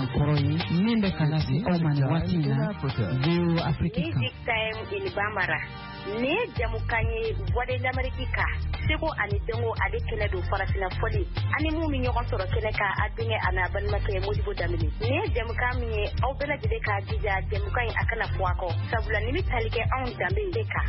Koroyi Nimbe Kalasi Oman Watina View Africa Music Time in Bambara ne jamukanye Voix de l'Amérique seko ani dengo ade kele do farafina foli ani mu mi ñogon soro kele ka adinge ana ban make Modibo Damini ne jamukami aw bela jide ka dija jamukay akana fuako sabula ni talike on dambe deka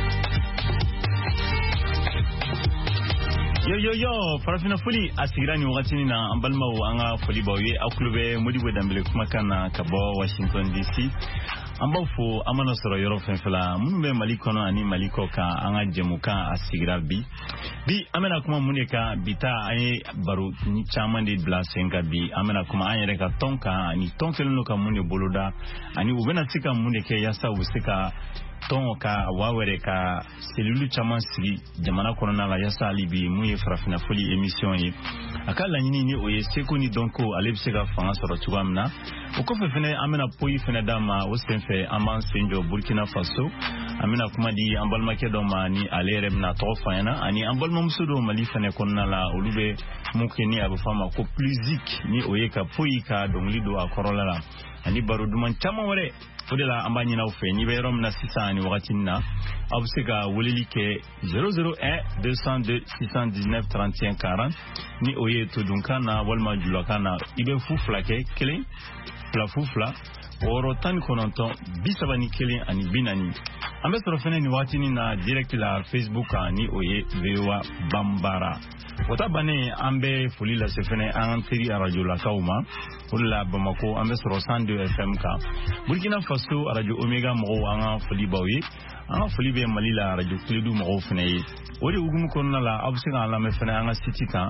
Yo farafina foli asigirani wakati ni na ambalma anga foli bawe aklube Modibo Dambele kuma kana kabo Washington DC ambafo amana soro yoro fenfela munbe malikono ani maliko ka anga jemuka asigira bi amena kuma muneka bita ay baru ni chama de blasenga bi amena kuma anyere ka tonka ani tonkelo ka munne boloda ani ubena sika muneke yasa usika tonka wawere ka selulu chama siri jamana korona la yasa libi muye farafina foli emission yi akala nyini ni oye seko ni donko alebsega fanga soro tugamna ukofe fene amena poyi fene dama osenfe aman senjo Burkina Faso amena kuma di ambalma ke do mani alere na tofana ani ambalma musudo mali fene konna la olube mukeni abufama ko plusique ni oye ka poyi ka donglido akorola la ani baruduman chama wore fodela ambani na ufe ni berom na sisani wakati na abusega wolilike 001 202 619 31 40 ni oye to dunkana walma julakana ibe fuflake kele plafufla oro tan kononton bisabani kele ani binani ambe sorofene ni wakati ni na direct la Facebook ani oye vewa bambara wata bane ambe fulila sefene antiri radio la kauma la Bamako ambe soro 102 FM ka Burkina Faso radio Omega mo anga fuli bawi anga fuli be malila radio Kledu mo fene ori ugumu konna la absinga la me fene anga site ka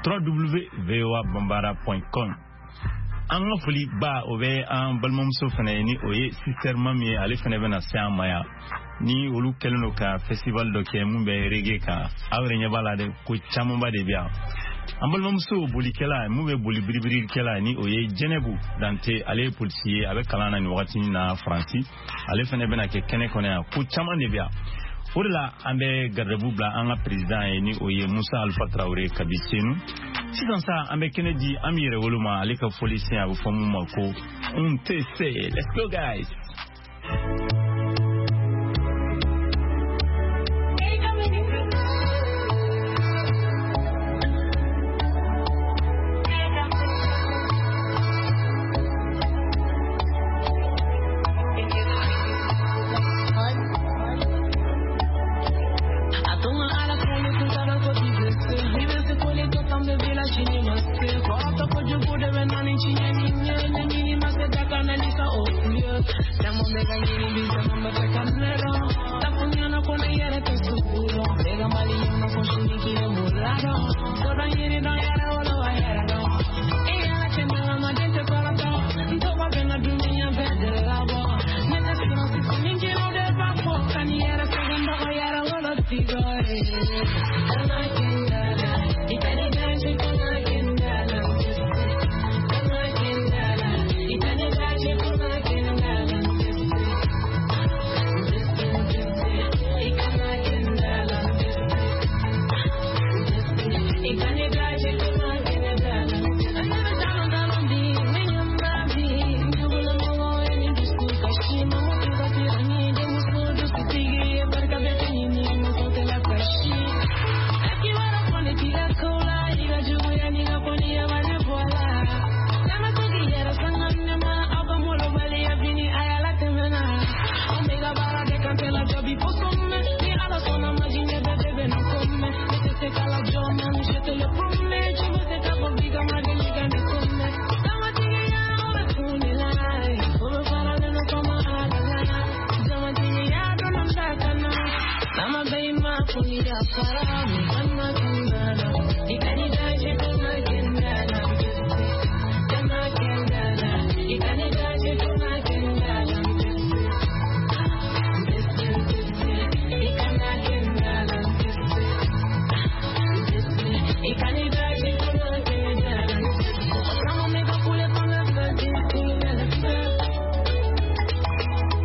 www.voabambara.com anga fuli ba obe an balmom so fene ni oye sister mami ale fene bena samaya ni olu kelno ka festival do ke mumbe reggae ka awre nyabala de ko chamamba de bia ambalmom so bolikela mumbe boli bribiri kela ni oye Jenebu dante ale policier avec kalana ni wakati na France ale fene bena ke kene kone ko chamande bia orla ambe gardebu bla anga president ni oye Musa Alpha Traoré kabisenu sisan sa ambe Kennedy amire woluma ale ka police abu fomu mako on tese let's go guys.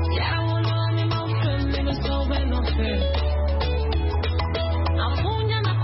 Afunya na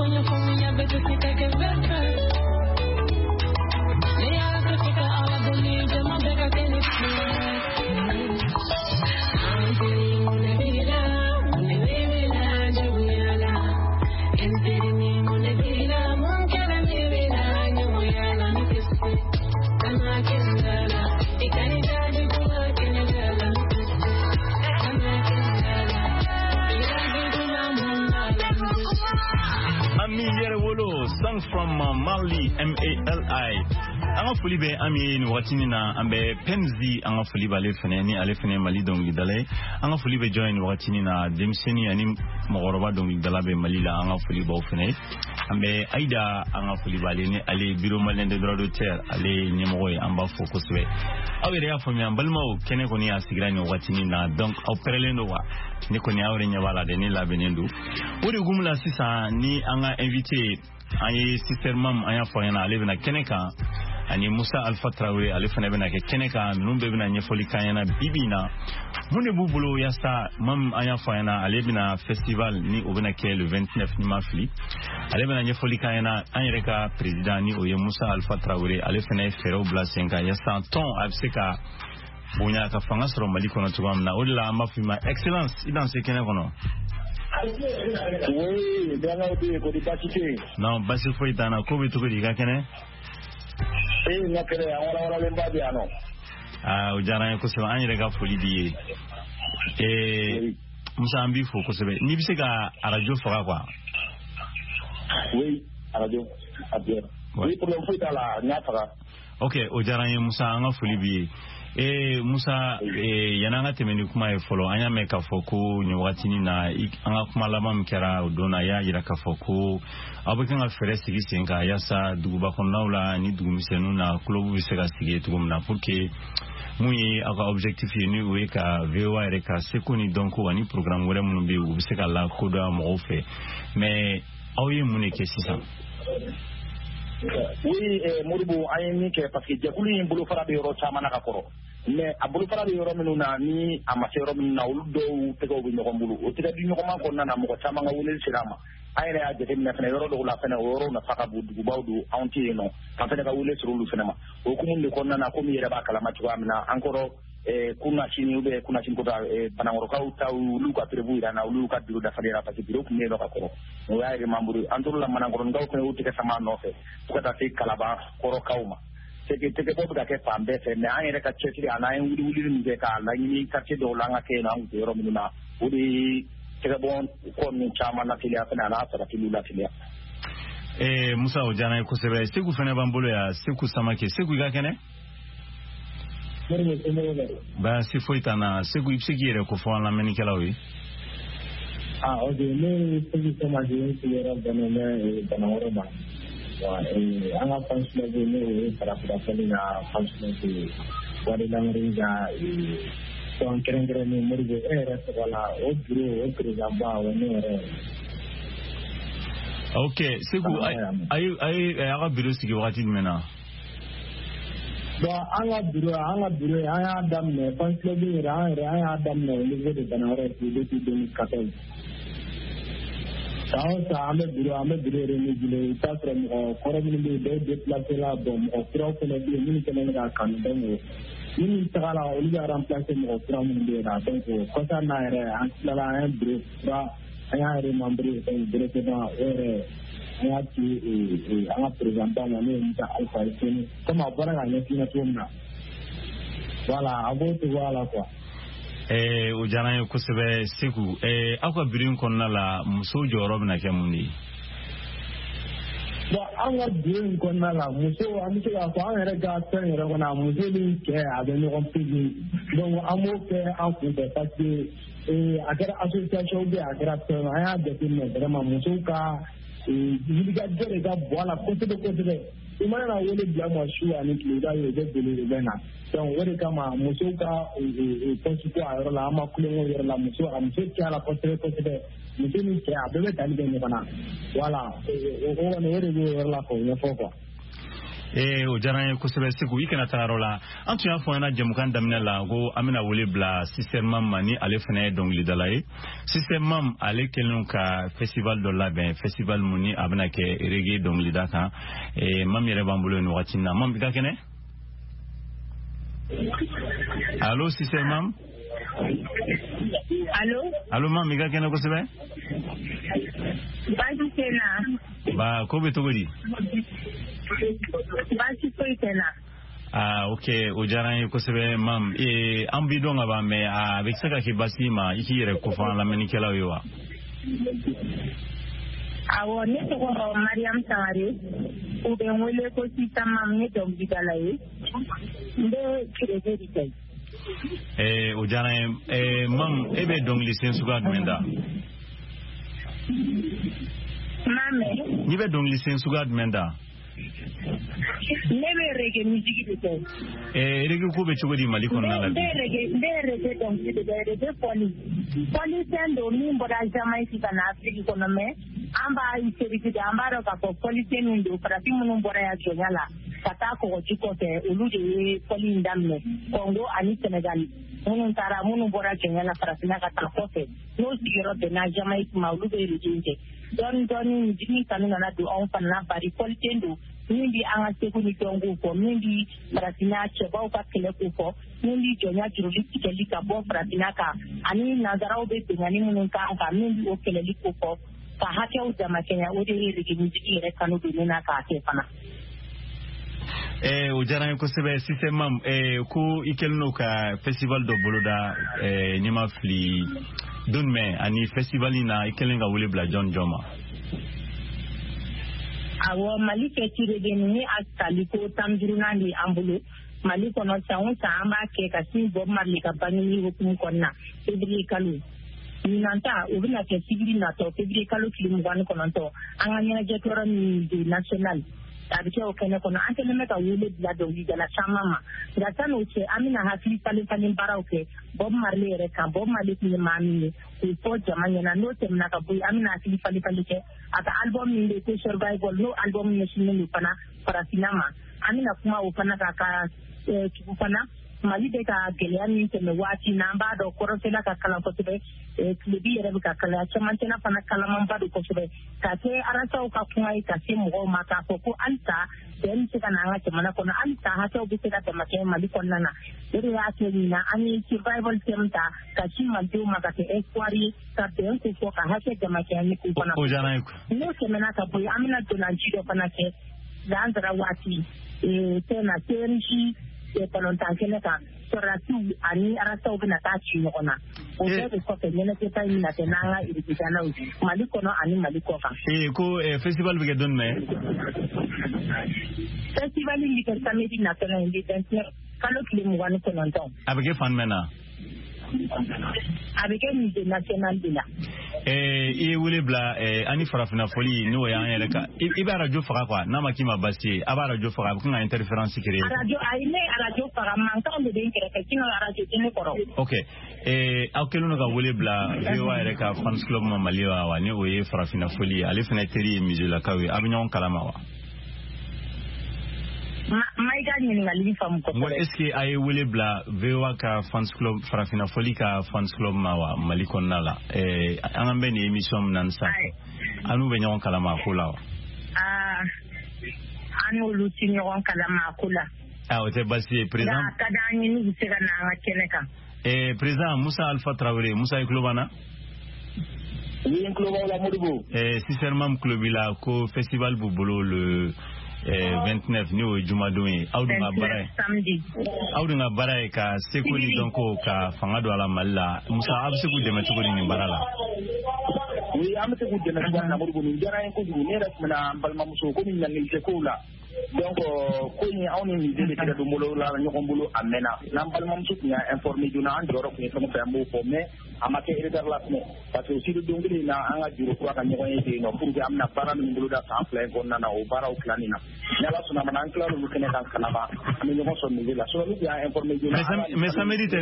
Mam Mali MALI anga foli be ami ni watini na ambe penzi anga foli ba lefene ni alefene Mali dongi dale anga foli be join watini na demseni ani mogoroba dongi dala be Mali la anga foli ba ofene ambe aida anga foli ba le ni ale biro malende droit d'auteur ale nyemoy amba focus we awere ya fomi ambalma o kene ko ni asigira ni watini na donc operelendo wa ni ko ni awre nyawala de ni la benendu wori gumla sisa ni anga invité ayi sister mam aya foyana ale bena keneka ani Musa Alpha Traoré ale fana bena ke keneka numbe bena nyefoli kanyana bibina mune bubulo yasa mam aya foyana ale bena festival ni obena ke le 29 ni mafli ale bena nyefoli kanyana anyereka president ni oye Musa Alpha Traoré ale fana fero blasenga yasa ton abseka bonya ka fanga soro Mali kono tubamna odla mafima excellence idan se keneka kono. Oui, bien là, pour débattre. Non, basi foi dana ko bi to ko diga kene. Na kere awara lemba dia no. O jara ko se an rega foli di. Musa ambi fo ko se be ni bise ga radio fora quoi. Oui, radio abia. Oui, pour le foi dala nya fara. OK, o jara Musa anga foli bi. Musa yananga temeni kuma e follow anya me ka foko ni watini na anga kuma lama mkera udona ya ira ka foko abukanga fere sigi senga yasa duguba konnaula ni dugumisenu na club bisega sigi tugumna porque muyi aka objectif ni we ka VOA reka sekoni donc wani programme wala mun be bisega la koda mo fe mais awye muneke sisa. Oui, Moribo ayeni ke parce que jakuli mbulu fara be ro chama na kakoro mais abulu fara be ro menuna ni amasero menuna uldo tego be nyokombulu o tega di nyokoma ko nana mo chama nga wulel sirama ayre a jete na fene ro do la fene oro na faka budu bawdu anti no kan fene ka wulel sirulu fene ma o kumunde ko nana ko mi yere ba kala ma tuwa mina ankoro kuna chini ube kuna chini kota panangoro ka utau luka prevu irana luka biro da falera pa biro kunne no kakoro no yaire mamburu anduru la manangoro ngau ko utike sama nofe tukata te kalaba koro kauma teke bobu da ke pambe fe me ayere ka chechiri ana en wuli nge ka la ni ka che do langa ke na ngero minuna udi teke bon ko ni chama na tilia fa na sa tilula tilia Musa ojana ko sebe siku fene bambolo ya siku samake siku ga kene ba si foi tana segu ipsigire ko fo la menikela wi o de ne segu sama de siguera banana banana ba wa anga function de ne para na function de wale la ringa so ankerengere ne murge era wala o bro zamba wa ne era. OK segu ay aga biro sigi wakati mena. anga biro aya damne panslegi aya damne live de banare de 2014 sa ame biro reni gile tasre mo koromni de placer la bom o propone de ni kenen ga kan demo ni tagala oliga remplacer mo propone de na donc ko sa na ere antala un biro ba aya re membre de directement ere ayati anga presentant na ne nta alfa ikeni kama bora ga nyekina tumna wala aboto wala kwa ujana yo kusebe siku akwa birin konna la muso jorob na kemundi ba anga birin konna la muso amike ga kwa ere ga tene ro na muso ni ke ade no kompigi donc amo ke aku de parce que agara association de agara tene aya de tinne vraiment muso ka yiga jere ga bola kote imana na wole bia mo shu ani klida yo de bele bena donc wore kama muso ka konsipo ayro la ma kulengo yero la muso amse kala kote muso ni ke abebe tani de bana wala o ne wore yo la ko ya foko o jara ko sebe siku ikena tarola antu ya fona jamukan damna la go amina wole bla système mani ale fene donc li dalay système mam ale kelon ka festival de la ben festival muni abna ke reggae donc li daka mam yere bambulo no watina mam bika kene allo système mam allo mam bika kene ko sebe Basi tena ba ko be to godi basi foi tena OK o jaran ko sebe mam ambi donga ba me avec ça ka basi ma iki yere ko fa la menikela yo wa awo ne to ko Mariam Sangare o be wele ko si tamam ne dom bidalaye nde kirejeri tay o jana mam ebe dong licence suga menda mame ni be dong licence suga menda nebe rege musique de tay rege ko be chogodi mali kon na la rege donc de rege poli tendo mi mboda Jamaica kana Afrique kono me amba iseriki de amba ro ka poli tendo ndo para timu mbora ya jonyala kata ko jiko te ulude poli ndamne Congo ani Senegal munun tara munun bora jonyala para sina kata kote no sigero de na Jamaica maulude rijinte don jini kanuna na do on pana bari poli tendo mindi anga sekuni tongo ko mindi pratina cheba ka kele ko mindi jonya juruli tikeli ka bo pratina ka ani nazarao be tengani munun ka mindi o kele liko ko ka hake u jama Kenya o de rigi mindi re kanu do na ka ke pana o jara ko sebe system ko ikelno ka festival do boloda ni mafli dunme ani festival ina ikelenga wule bla John Joma awo mali ke tire de ni akali ko tamjuruna ni ambulo mali kono tawo samba ke kasi Bob Marley ka bani hukum konna february kalu ni nanta ubina ke sigiri na to february kalu film wan kono to anganya je toro ni national abike okene kono antene meka wule bla do gala chamama gatano che amina hakili pale barauke Bob Marley re ka Bob Marley ni mami ko to jamanya na no tem na ka boy amina hakili pale ke ata album ni de survival no album ni shini pana para sinama amina kuma upana ka kupana mali de ka geliani te me wati namba do korofela ka kala ko tebe klibi re ka kala chamantena pana kala mamba do ko tebe ka te arasa ka kuma ka se mo mata ko alta den se kana nga temana ko na alta ha to bi se ka temake mali ko nana ere ya te ni na ani survival temta ka shi maldo maka te eswari ka den ko ka ha te temake ni ko na o jana ko no se mena ka boy amina to na jido pana ke dandra wati tena tenshi pelontan kene ka soratu ani arasa obina ta chi ngona o be ko te nyene ke tai na te nanga irikana uji maliko no ani maliko ka ko festival bi gedon me festival ni ke samedi na tena ndi dance kalo klimu wani ko non ton abege fan mena abege ni de national bila wule bla ani farafina foli no ya an ka iba radio fara kwa na makima basi aba radio fara ko nga interference créé radio fara man ka on de kere ka kino radio tene koro okay akelu no ka wule bla vewa ere ka fans club mamaliwa wa ni oye farafina foli ale feneteri mizula kawe abinyon kalama wa maiga ni ngali fam ko ngo eske ay wule bla vewa ka fans club farafina foli ka fans club mawa malikon nala angambe ni emission nan sa anu be nyon kalama kula anu luti nyon kalama kula o te basi président kada ni sega na keneka président Moussa Alpha Traoré Moussa Iklobana oui Iklobana modibo sincèrement club ila ko festival bubolo le 29 ni o jumadoin awdu nga baray ka sekoli donc ka fanga do ala malla Musa abse ku deme to ni barala oui amse ku deme ko na modibo ni jara ko ni ne ras mana balma muso ko ni nangil se ko la donc ko ni awni ni de ke do molo la nyoko mbulu amena nam balma muso ni informer duna an joro ko ni sama fa mo ko me amake irder la me parce que si do ngili na anga juro ko ka nyoko yete no pour que amna baram ni mbulu da sa plan ko na o bara o planina yala suna manan claro lu kene kan kanaba ni nyoko so ni la so lu ya informer duna mais ça mérite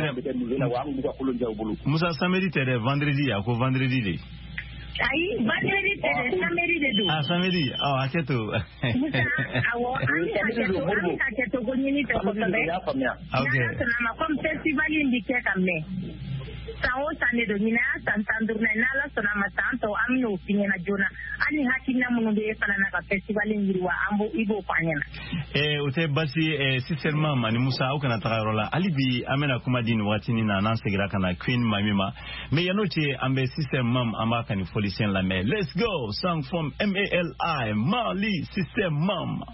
Musa ça mérite vendredi ya ko vendredi de Ay, vendredi samedi de do. Samedi. Aketo. Awo, aketo ko nyini to ko tabe. Okay. Na kom festival indike kamne. Sao sane do nyina santandur na nala sona matanto amno pinya na jona. Ani hakina muno be fana na festival ngirwa ambo ibo panyana. Ute basi sincèrement mani Musa au kana tagarola alibi amena kuma dini watini na nansegira kana Queen Mamima. Mais yanoche ambe sincèrement amaka ni folicien la mais let's go song from MALI Mali System Mom.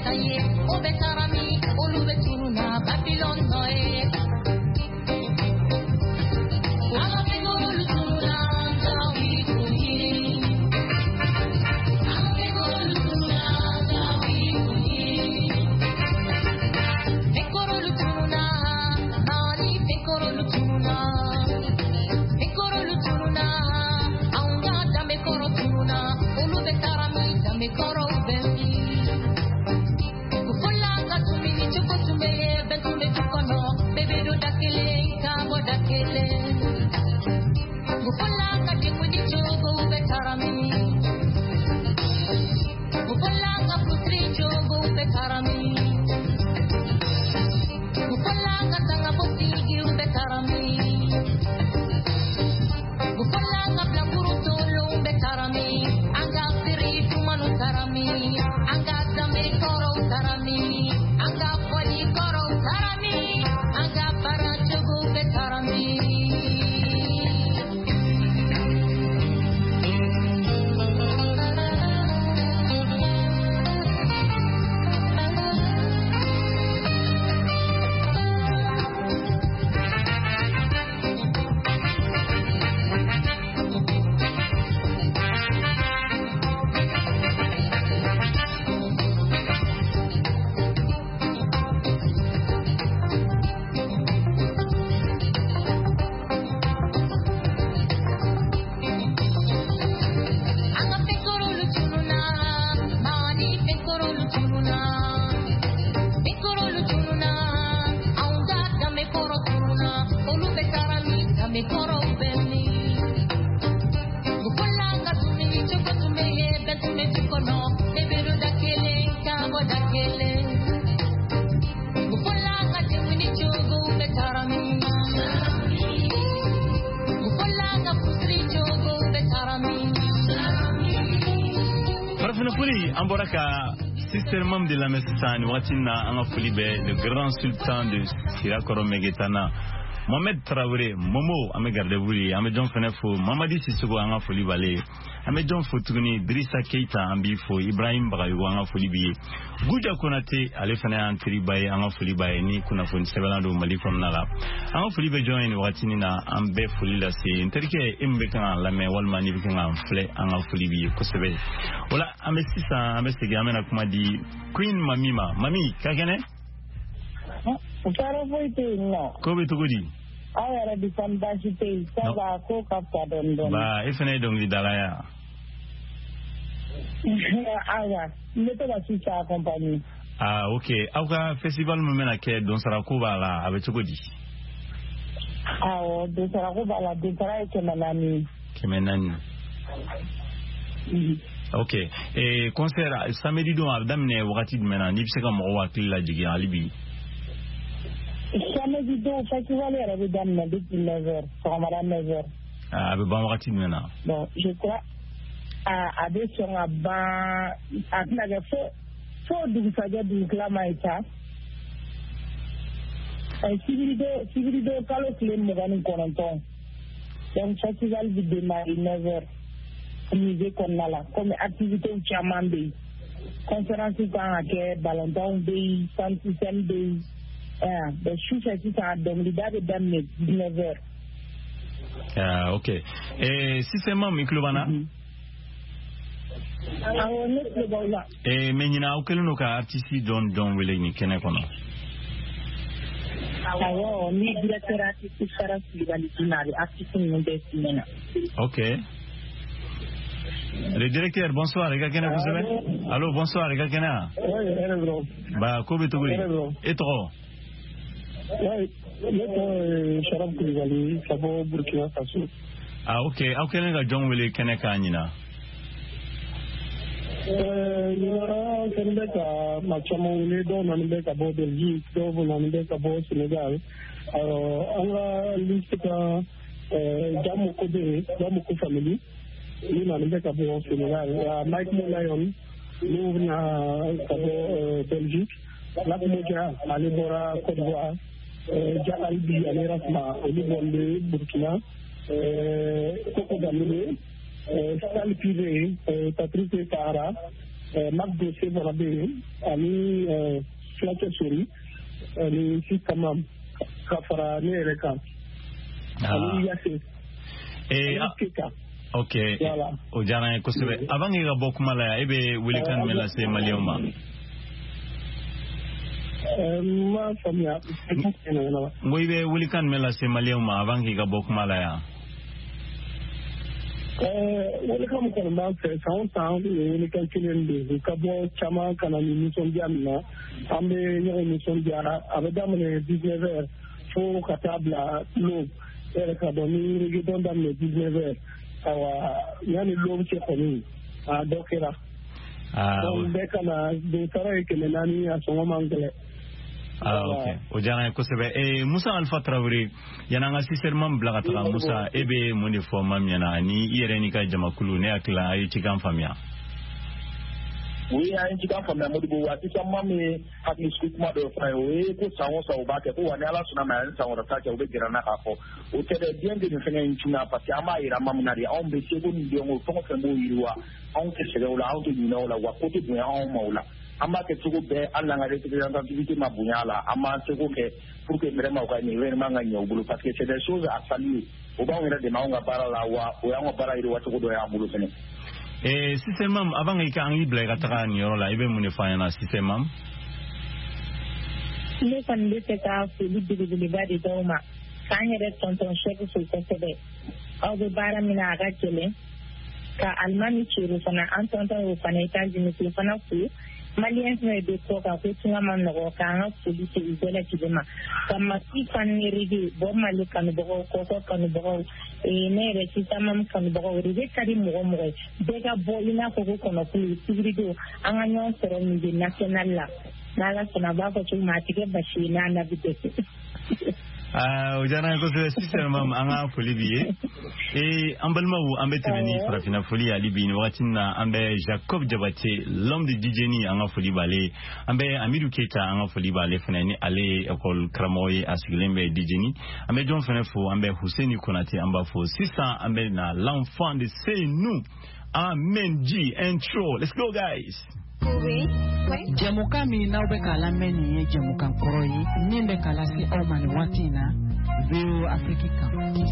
Amboraka, sister Mam de la Messane, Watina, Angafolibe, le grand sultan de Sirakoro Megetana, Mohamed Traoré, Momo, Amegardebouli, Amedjon Fenefo, Mamadi Sissoko, Angafolibale, Amedjon Fotuni, Drissa Keita, Ambifo, Ibrahim Brayou, Angafolibi, Gouja Konate, Alefana Antribaye, Angafolibaye, Ni Kunafon, Sevalando, Malikon Nala, Angafolibe join Watinina, Ambe Folila, Interke, Imbekan, Lame, Walmani, Fle, Angafolibi, Kosebe. Voilà, Amestissa, Amestigamena Kumadi, Queen Mamima, Mami, Kagene? Kobe Tugudi. Ayara di Sambashite, Saba, Kokapta, Dondon. Ba, Ifene Dongi Dalaya. Aya, Little Chicha Company. Ah, ok. Auka Festival Mumenake, Don Sarakuba, la, avec Tugudi. Ah, de Sarakuba, la, de Sarai Kemenani. Kemenani. Ok. Et concert, samedi, don, Abdamne, Wakati de Mena, Nipseka Mowaki, la Digi, Alibi. Samedi, don, Festival, elle avait d'amener depuis 9h, sur Madame 9h. Ah, avec Wakati de Mena. Bon, je crois, à des sur un banc, à la faut du Fadia du Clamaïta. Civilité, Calo Clé, Mogani Corenton. Donc, Festival du démarrer 9h. Musée qu'on a là, comme activité au Chamandé. Conférence quand à Balanton Day, Santisem Day. Le chou fait ça, donc l'idée de d'amener 19h. Ah, ok. Et si c'est moi, Miklubana? Ah, on est le bon là. Et Menina, auquel nous avons artistes John Willing, Kenekono. Ah, on est directeur artistique Sarasivali, artiste Mundesina. Ok. Le directeur, bonsoir, Regakena, vous savez? Allô, bonsoir, Regakena. Oui, Bah, Kobe Togoui. Et trop? Oui, je suis Sharaf Koulibaly, Sabo Burkina Faso. Ah, ok. Auquel nous John Willing, Keneka, Nina? Il y aura un Sénégal, Machamouné, dont on a mis à bord de Belgique, dont on a mis à bord du Sénégal. Alors, on a listé Jamoko Béré, Jamoko Family. Nous avons mis à bord au Sénégal. Mike Moulayon, nous venons à Belgique. Lakumoja, Alibora, Côte d'Ivoire. Jalalibi, Alirasma, Olibonde, Burkina. Koko Gamile. Sal Pivé, Patrice Sahara, Magde Seborabe, Ali Flakersuri, Ali Sikamam, Kafara Nereka, Ali Yassi. Ok, o jana kosebe avant nga bok mala ebe wilikan mela se malioma ma famia ngoy be wilikan mela se malioma avant nga bok mala ya wilikan ko ma fe sound wilikan kilen de ka bo chama kana ni son jamna ambe ni son jara abada mene 19h fo katabla lo ka boni rigi don dam le 19h yani lom ci xoni dokera donc bekana de taray ke nani asoma mangale okay o jana ko sebe Musa Alpha Traoré yana nga sincèrement blagata Musa ebe moni fo mam yana ni yereni ka jamakulu ne akla ayi ci kan famia oui ayi ci kan famia modibo wati sama me hakni skutma do fa ko sawo sawo ba ke ko wani ala suna ma yan sawo ta ke o be girana ka ko o tere bien de fenga inchuna parce ama ira mamnari on be sego ni de on fongo fembo yirwa on ke sege wala on to ni wala wa ko to buya on maula amba ke tugo be alla nga représentativité ma bunyala ama sego ke pour que vraiment ka ni vraiment nga nyobulu parce que c'est des choses à saluer o ba on ira de maunga bara la wa o ya ngo bara iri wa tugo do ya bulu fene système avant nga angi blaga taka ni yola ibe mune fayana système ne kan de ta fu de badi doma kanyere tonton chef fu kosebe au be bara mina aga kele ka almani chiru fana antonton fana États-Unis fana fu Maliens ne de ko ka ko tunga man no ka nga police izola kidema kama ifani rigi bo mali kan bo ko kan bo ne re sitamam kan bo rigi kadi mo bega bo ina ko no police sigrido anga nyon sero mi national la nala sana ba ko tuma tike bashina na bitete o jana ko se sincèrement anga folibier ambalmawu ambe tebeni farafina foli ali bini watina ambe Jacob Diabaté l'homme de Dijeni anga foli balé ambe Amidou Keita anga foli balé fenani ale école Kramoy asigilembe Dijeni ambe John Fenefo ambe Hussein Konate amba fo 600 ambe na l'enfant de C'est nous amen G intro let's go guys Jamuka mi na ube kala meni ye jamuka koroi nimbe kala si omani watina View Africa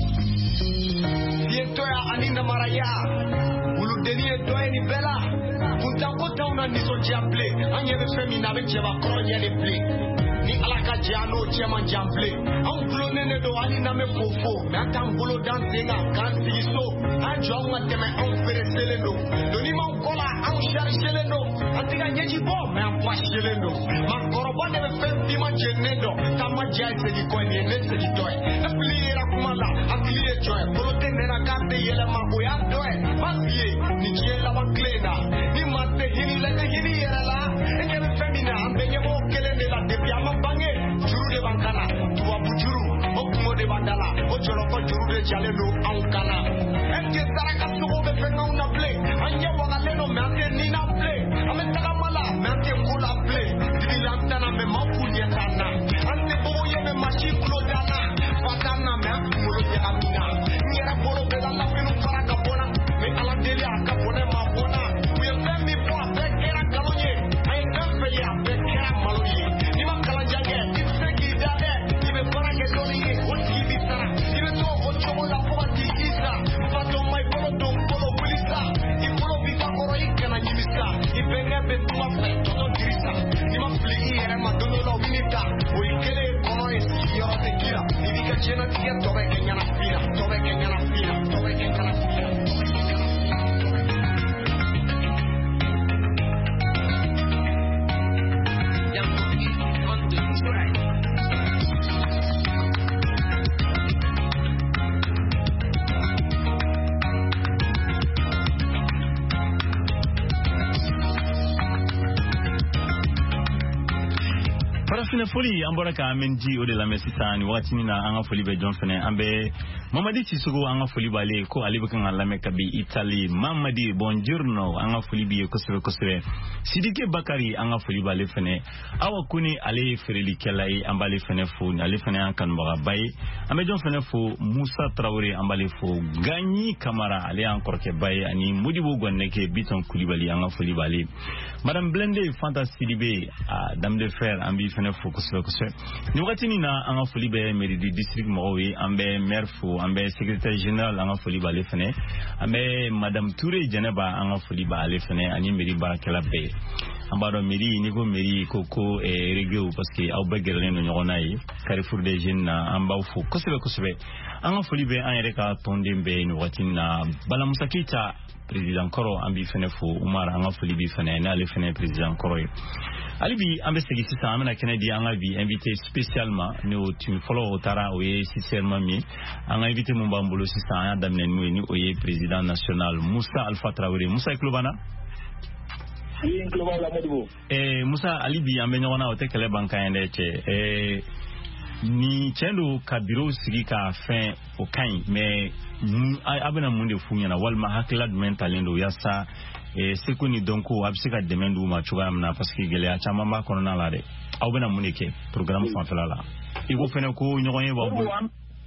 Bientôt ya Anina Maraya Ulu deni doye ni bela Kunta kota una niso jamble Anye de femina be cheva koronya ni play Ni alaka jano chema jamble An gulo nene do Anina me fofo Me atan gulo dansinga kansi so An jonga teme an fere seleno Doni ma ukola an shari seleno Antiga nyeji bo me an flash seleno Man koroba de me fe ma jenendo Tama jai se di koe ni ene se di doye Na pliera kumala Atiliye joye Polote nena kante yele ma boya doye Masiye ni chiela ma klena Ni mate hini lete hini yele la Enge me femina Ambenye mo kele ne la debi ama bange Juru de bankana Tuwa bujuru Okumo de bandala Ojoloko juru de jalelo ankana Enge saraka suko be fenga una play Anye wanga leno me ante nina play Ame takamala me ante mula play Didi lantana me mafuye kana Ante boye me machine klodana Fatana me ante mulo de amina Nyera polo de la lapinu faraka bona Me ala deli akapone mabona We femi po apekera kalonye Aye kampe ya apekera maloye Nima kalanjage Ifeki dade Ibe farake doni Wati bisara Ibe to ochomo la poa di isa Fato mai polo don polo Farafina foli an bɔra ka menji o de lamɛn sisan ni wagati na an ka foli bɛ jɔn fɛnɛ an bɛ Mamadi Sisoko an ka foli b'ale ko ale bɛ kan ka lamɛn kabi Italie. Mamadi bonjourno an ka foli b'i ye kosɛbɛ kosɛbɛ. Sidike Bakari an ka foli b'ale fɛnɛ. Awa Kone ale ye feerelikɛla ye an b'ale fɛnɛ fo ale fɛnɛ y'an kanubagaba ye. An bɛ jɔn fɛnɛ fo Musa Traoré an b'ale fo Gagny Kamara ale y'an kɔrɔkɛba ye ani Modibo Gwaneke Biton Kulibali an ka foli b'ale. Madame Blende Fanta Sidibe Dame de Fer an b'i fɛnɛ fo kosɛbɛ kosɛbɛ. Ni wagati ni na an ka foli bɛ mairie du district mɔgɔw ye an bɛ maire fo an bɛ secrétaire général an ka foli b'ale fɛnɛ an bɛ Madame Touré Jɛnɛba an ka foli b'ale fɛnɛ ani mairie baarakɛla bɛɛ. An b'a dɔn mairie ni ko mairie ko région parce que aw bɛɛ gɛrɛlen don ɲɔgɔn na ye Carrefour des Jeunes na an b'aw fo kosɛbɛ kosɛbɛ. An ka foli bɛ an yɛrɛ ka tɔnden bɛɛ ni wagati na Balamusa Keita président kɔrɔ an b'i fɛnɛ fo Umar an ka foli b'i fɛnɛ n'ale fɛnɛ président kɔrɔ ye. Ali bi an bɛ segin sisan an bɛna kɛnɛ di an ka bi invité spécialement n'o tun fɔlɔ o taara o ye sincèrement min an ka invité mun b'an bolo sisan an y'a daminɛ n'o ye ni o ye président national Musa Alpha Traoré. Musa i tulo b'an na? Musa ali bi an bɛ ɲɔgɔn na o tɛ kɛlɛ ban kan ye dɛ cɛ ni cɛn don ka bureau sigi ka fɛn o ka ɲi mais a bɛna mun de f'u ɲɛna walima hakilila jumɛn talen don yaasa seko ni dɔnko a bɛ se ka dɛmɛ d'u ma cogoya min na parce que gɛlɛya caman b'a kɔnɔna la dɛ aw bɛna mun de kɛ programme fanfɛla la i ko fɛnɛ ko ɲɔgɔn ye b'aw bolo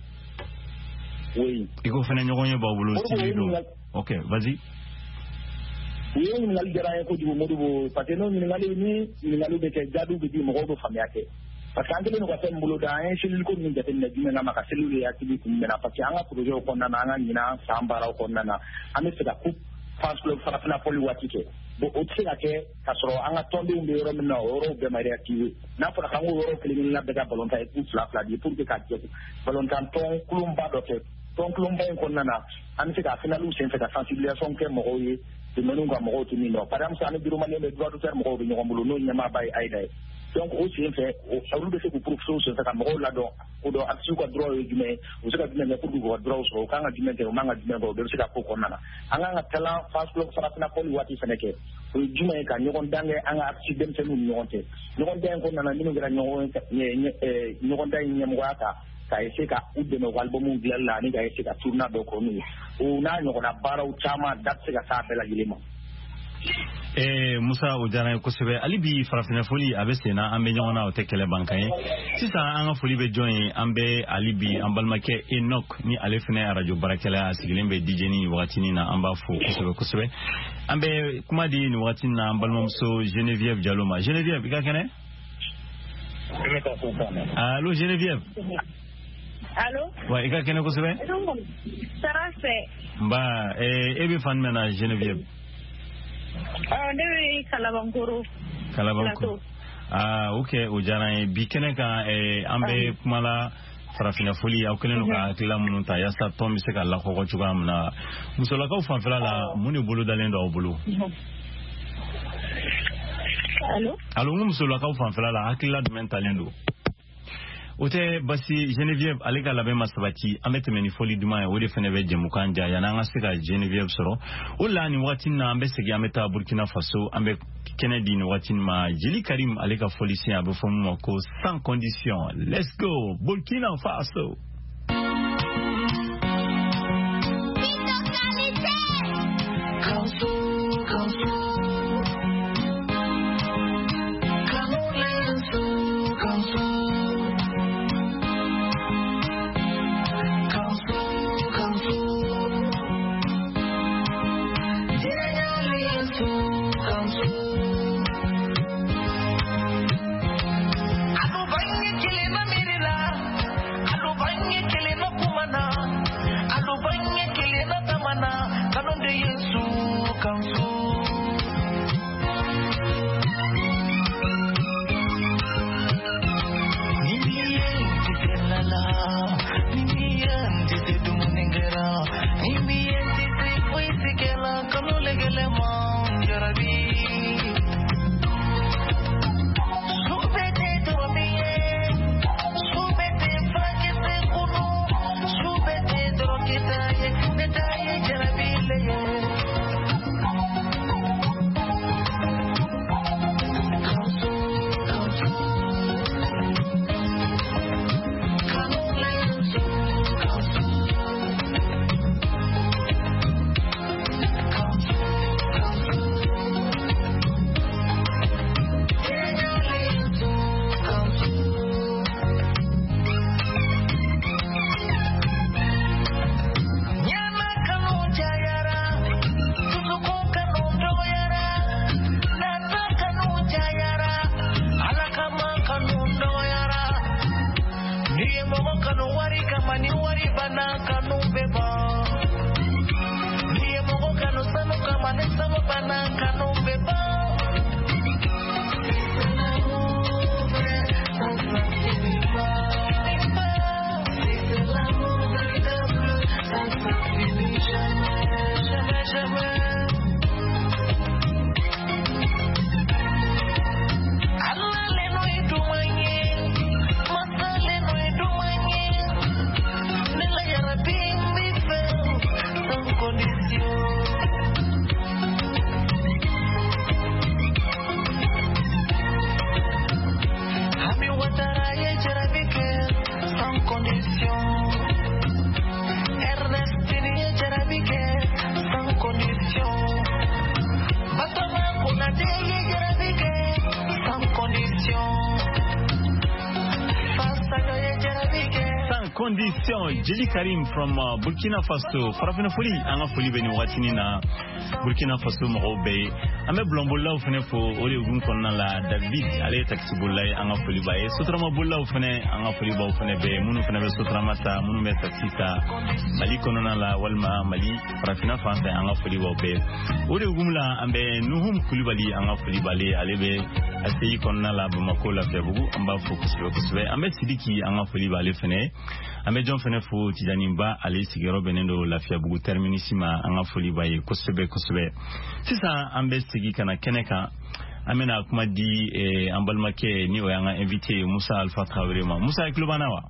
i ko fɛnɛ ɲɔgɔn ye b'aw bolo TV don ok vas-y u ye ɲininkali diyara an ye kojugu Modibo parce que n'o ɲininkali ni ɲininkali bɛ kɛ jaabiw bɛ di mɔgɔw bɛ faamuya kɛ parce que an kɛlen don ka fɛn min bolo da an ye cellule ko min jateminɛ jumɛn kama ka cellule ye hakili kun minɛ parce que an ka projet o kɔnɔna na an ka ɲinan san baaraw kɔnɔna na an bɛ fɛ ka France Club farafina fɔli waati kɛ bon o tɛ se ka kɛ ka sɔrɔ an ka tɔndenw bɛ yɔrɔ min na o yɔrɔw bɛɛ ma réactiver n'a fɔra k'an k'o yɔrɔ kelen kelenna bɛɛ ka ballon tan coup fila di pour que ka jɛ ballon tan tɔn kulonba dɔ kɛ tɔn kulonba in kɔnɔna na an bɛ se ka finaliw senfɛ ka sensibilisation kɛ mɔgɔw ye domaine ka mɔgɔw tɛ min dɔn par exemple an ni bureau malien bɛ droit d'auteur mɔgɔw bɛ ɲɔgɔn bolo n'o ɲɛmaaba ye Aïda ye donc o senfɛ olu bɛ se k'u professeur senfɛ ka mɔgɔw ladɔn ko dɔn artiste ka droit ye jumɛn ye u bɛ se ka jumɛn kɛ pour que u ka droit sɔrɔ u kan ka jumɛn kɛ u man ka jumɛn kɛ o bɛɛ bɛ se ka ko kɔnɔna na an kan ka kalan France Club farafina fɔli waati fɛnɛ kɛ o ye jumɛn ye ka ɲɔgɔn dan kɛ an ka artiste denmisɛnninw ni ɲɔgɔn cɛ ɲɔgɔn dan in kɔnɔna na minnu kɛra ɲɔgɔn dan in ɲɛmɔgɔya ta ka ese ka u dɛmɛ u ka albumu dilanli la ani ka ese ka tournoi dɔ k'o n'u ye o n'a ɲɔgɔnna baaraw caman da tɛ se ka s'a bɛɛ lajɛlen ma. Musa o diyara n ye kosɛbɛ hali bi farafina foli a bɛ sen na an bɛ ɲɔgɔn na o tɛ kɛlɛ ban kan ye sisan an ka foli bɛ jɔn ye an bɛ hali bi an balimakɛ Enoch ni ale fana ye radio baarakɛla a sigilen bɛ DJ ni wagati na an b'a fo kosɛbɛ kosɛbɛ an bɛ kuma di ni wagati na an balimamuso Geneviève Diallo ma Geneviève i ka kɛnɛ allo Geneviève allo wa i ka kɛnɛ kosɛbɛ sara fɛ nba e bɛ fan jumɛn na Geneviève ne bɛ Kalabankoro ok o diyara n ye bi kɛnɛ kan an bɛ kuma la farafina foli aw kɛlen don ka hakilila minnu ta yaasa tɔn bɛ se ka lakɔkɔ cogoya min na musolakaw fanfɛla la mun de bolo dalen don aw bolo allo n ko musolakaw fanfɛla la hakilila jumɛn talen don o tɛ basi Geneviève ale ka labɛn ma sabati an bɛ tɛmɛ ni foli duman ye o de fana bɛ jɛmukan diya yanni an ka se ka Geneviève sɔrɔ o la nin wagati na an bɛ segin an bɛ taa Burkina Faso an bɛ kɛnɛ di nin wagati ma Jeli Karim ale ka foli sen a bɛ fɔ min ma ko sans condition let's go Burkina Faso. Bye. conditions. Jelly Karim from Burkina Faso. Farafina Foli, Anga Foli Beni Watinina, Burkina Faso Mobe. Ame Blombola Fene for Ori Gun la David, Ale Taxibulai, Anga Foli Bae. Sotrama Bola Fene, Anga Foli Ba Fene Be, Munu Fene Sotramata, Munu Taxita, Mali Konona la Walma, Mali, Farafina France, Anga Foli Bae. Ori Gumla, Ambe Nuhum Kulibali, Anga Foli Bale, Alebe, Asei Konana la Bamako la Febu, Amba Focus, Ame Sidiki, Anga Foli Bale Fene. Ame John Fene Fo Tijanimba, Ale Sigero Benendo, la Fiabu, Terminissima, Anga Foli Bae, Kosebe. Sisa Ambe Sigi Kana Keneka, Amena Kumadi, Ambalmake, Ni Oyanga invité Moussa Alpha Traoré. Moussa Eklubanawa.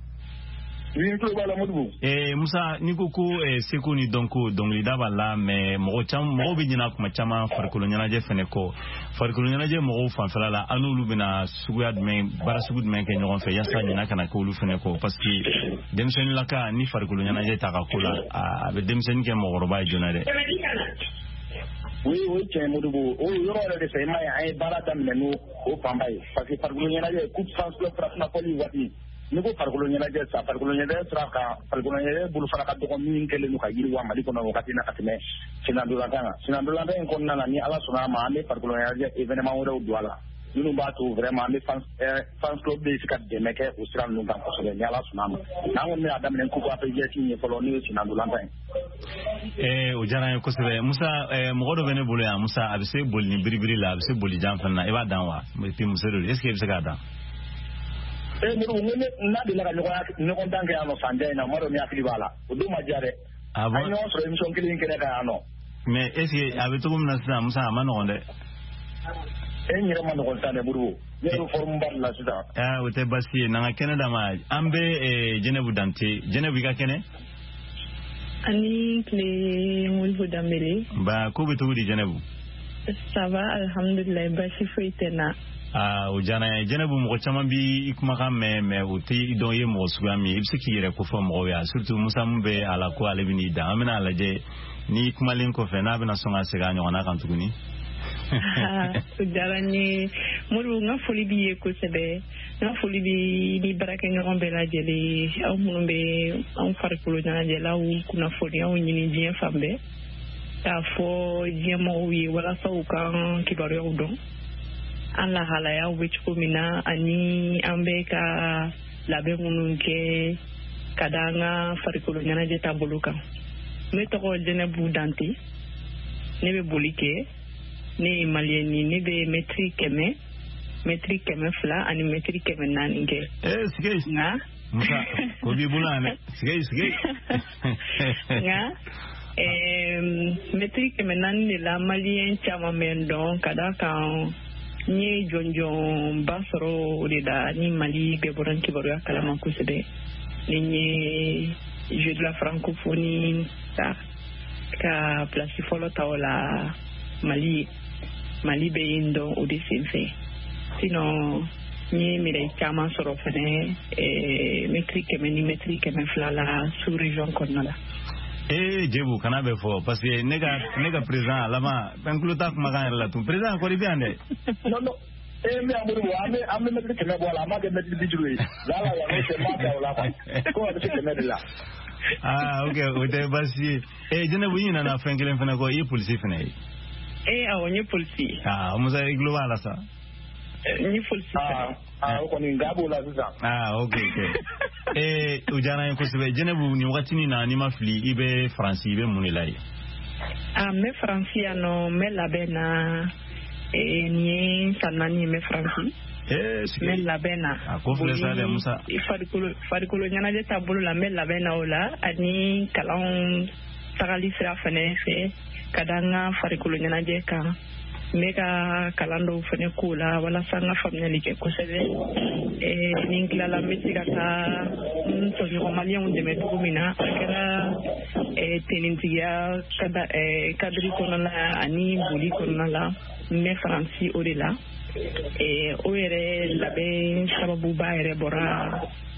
Moussa Nikoko Seko ni donko donglida bala me mo bidina kuma chama farkolonyana je feneko farkolonyana je mo fanfala la anulu bina sugad me barasugud me ke nyon fe yasa ni nakana ko lu feneko parce que demsen la ka ni farkolonyana je takakula be demsen ke mo roba jonare oui tiens modubo o yoro de se mai ai barata menu o pambai parce que farkolonyana je coup sans le frapna poli wati Nico Parcoloniana, Parcoloniana, Parcoloniana, Bulfara, Domin, Keluka, Malicona, Catina, Catine, Sinandulana, Sinandulana, and Conani, Alasona, Parcoloniana, even a Mauro Duala. Unubatu, Vremani, Fans Club, Basic, the Mecca, Ustaran, Alasona. Now, when Adam and Kuka, getting a colonial Sinandulana. Ujana Kosebe, Musa, Modo Venebula, Musa, Abse, Bulli, Bribri Lab, Sebuli Jamfana, Eva Danwa, with Tim Seru, escape Sagada. Nadi la no kontanke ano sande na maro mi akibala uduma jare anyo so emission kilin kele ka ano me esi abetum na sa musa amano onde enyira mano kontane buru yero form bar la sida wote basi na Canada ma ambe Genebu dante Genebu ga kene ani kle mulbu damele ba ko betu di Genebu ça va alhamdulillah ba si fitena Ujana Genebu mo chama bi ikuma me uti don ye mo sugami ibsiki yere ko fo mo ya surtout Musa Mbe ala ko ale bini da amena ala je ni ikuma len ko fe na bena songa sega nyo na kan tuguni Ujana ni muru nga foli bi ko sebe nga foli bi ni baraka nyo be la jeli au munbe au farkulo na jela u kuna foli au nyini bien fambe ta fo jemo wi wala sa u kan kibaro udon Allah halaya which kumina ani ambeka labe mununke kadanga farikolo nyana je tabuluka metoko Genebu danti nebe bolike ne malieni nebe metric keme fla ani metric keme naninge sige nga musa ko bi bulane sige nga metric keme nani la malien chama mendon kadaka ni jonjon basro da ni Mali be boran kibaru kalama kusebe ni jeu de la francophonie ta ka place folo taola Mali be indo odisinfe sino ni mire chama soro fene metrique me flala sous région konnala Jebu kana be fo parce que nega président lama penkuluta kuma kan la tu président ko ribiande no me amuru ame me ke me bola ma ke me bijuru la ya no se ma ka la ko be ke me la okay ote basi Genebu yina na fenkelen fena ko yi police fena awonye police musa global sa ni police ko ni ngabo la sasa okay ujana ko sebe Genebu ni wakati ni na ni mafli ibe France ibe munilai me France no me labena ni sanani me France me labena ko flesa de musa farikulo nyana je tabulu la me labena ola ani kalon tagali fra fene fe kadanga farikulo nyana je ka mega kalando fene kula wala sanga famnya like ko sebe ningla la metika ka to yo malien de metumina akara tenintiya kada kadri konala ani buli konala me franci orela o ere labe sababu ba ere bora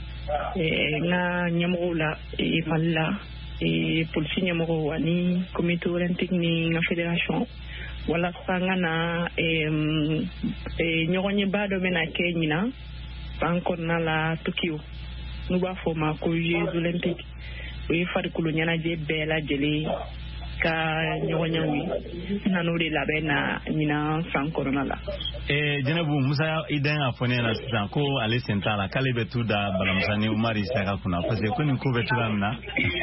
na nyamola malla polisi nyamoro wani comité olympique ni na fédération wala sanga na nyogonye bado mena Kenya bankon na la Tokyo n'u b'a fɔ o ma ko Jeux olympiques o ye farikolo ɲɛnajɛ bɛɛ lajɛlen ka ɲɔgɔnɲɛw ye n'o de labɛn na ɲinan san kɔnɔna la. Jɛnɛbu Musa i den y'a fɔ ne ɲɛna sisan ko ale sen t'a la k'ale bɛ t'u da Balamusa ni Umaru Isaka kunna parce que ko nin ko bɛ cogoya min na.